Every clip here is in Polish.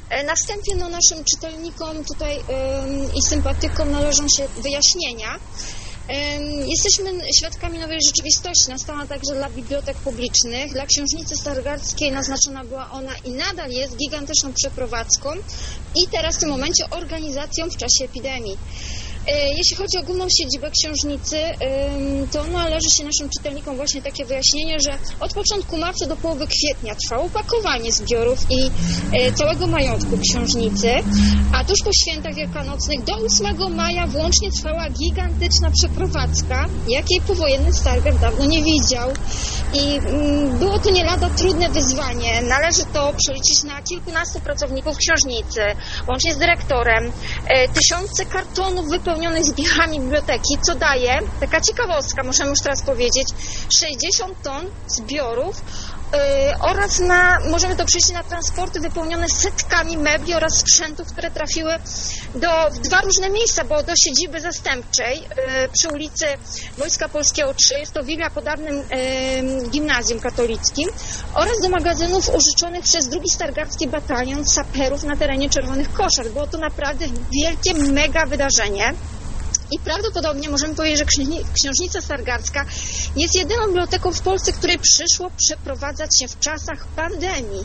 Na wstępie naszym czytelnikom tutaj i sympatykom należą się wyjaśnienia. Jesteśmy świadkami nowej rzeczywistości. Nastała także dla bibliotek publicznych. Dla Książnicy Stargardzkiej naznaczona była ona i nadal jest gigantyczną przeprowadzką i teraz w tym momencie organizacją w czasie epidemii. Jeśli chodzi o główną siedzibę książnicy, to należy się naszym czytelnikom właśnie takie wyjaśnienie, że od początku marca do połowy kwietnia trwało pakowanie zbiorów i całego majątku książnicy, a tuż po świętach wielkanocnych do 8 maja włącznie trwała gigantyczna przeprowadzka, jakiej powojenny Stargard dawno nie widział. I było to nie lada trudne wyzwanie. Należy to przeliczyć na kilkunastu pracowników książnicy, łącznie z dyrektorem, tysiące kartonów wypełnionych zbiorami biblioteki, co daje, taka ciekawostka, muszę już teraz powiedzieć, 60 ton zbiorów oraz możemy to przejść na transporty wypełnione setkami mebli oraz sprzętów, które trafiły w dwa różne miejsca, bo do siedziby zastępczej przy ulicy Wojska Polskiego 3, jest to willa pod dawnym gimnazjum katolickim, oraz do magazynów użyczonych przez II Stargardzki Batalion Saperów na terenie Czerwonych Koszar. Było to naprawdę wielkie, mega wydarzenie. I prawdopodobnie możemy powiedzieć, że Książnica Stargardzka jest jedyną biblioteką w Polsce, której przyszło przeprowadzać się w czasach pandemii.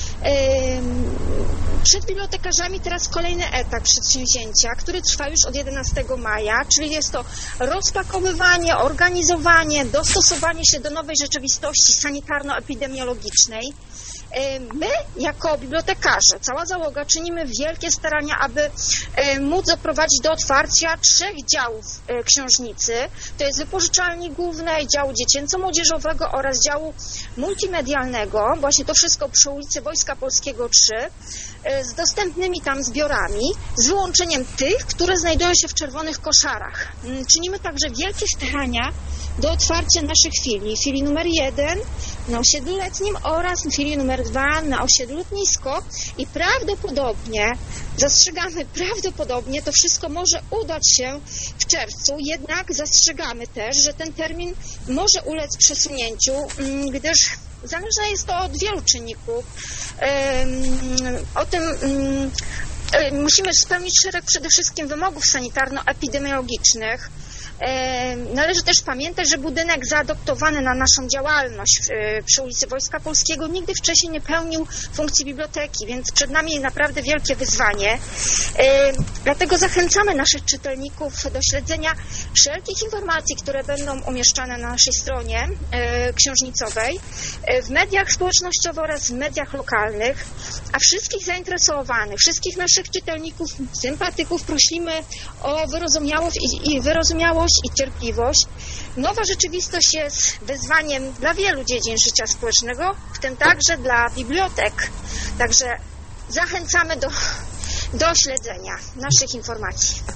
Przed bibliotekarzami teraz kolejny etap przedsięwzięcia, który trwa już od 11 maja, czyli jest to rozpakowywanie, organizowanie, dostosowanie się do nowej rzeczywistości sanitarno-epidemiologicznej. My, jako bibliotekarze, cała załoga, czynimy wielkie starania, aby móc doprowadzić do otwarcia 3 działów książnicy. To jest wypożyczalni głównej, działu dziecięco-młodzieżowego oraz działu multimedialnego. Właśnie to wszystko przy ulicy Wojska Polskiego 3, z dostępnymi tam zbiorami, z wyłączeniem tych, które znajdują się w Czerwonych Koszarach. Czynimy także wielkie starania do otwarcia naszych filii numer 1 na osiedlu letnim oraz filii numer 2 na osiedlu lotnisko i prawdopodobnie, zastrzegamy, prawdopodobnie to wszystko może udać się w czerwcu, jednak zastrzegamy też, że ten termin może ulec przesunięciu, gdyż zależne jest to od wielu czynników. O tym musimy spełnić szereg przede wszystkim wymogów sanitarno-epidemiologicznych. Należy też pamiętać, że budynek zaadoptowany na naszą działalność przy ulicy Wojska Polskiego nigdy wcześniej nie pełnił funkcji biblioteki, więc przed nami naprawdę wielkie wyzwanie. Dlatego zachęcamy naszych czytelników do śledzenia wszelkich informacji, które będą umieszczane na naszej stronie książnicowej, w mediach społecznościowych oraz w mediach lokalnych, a wszystkich zainteresowanych, wszystkich naszych czytelników, sympatyków prosimy o wyrozumiałość i cierpliwość. Nowa rzeczywistość jest wyzwaniem dla wielu dziedzin życia społecznego, w tym także dla bibliotek. Także zachęcamy do śledzenia naszych informacji.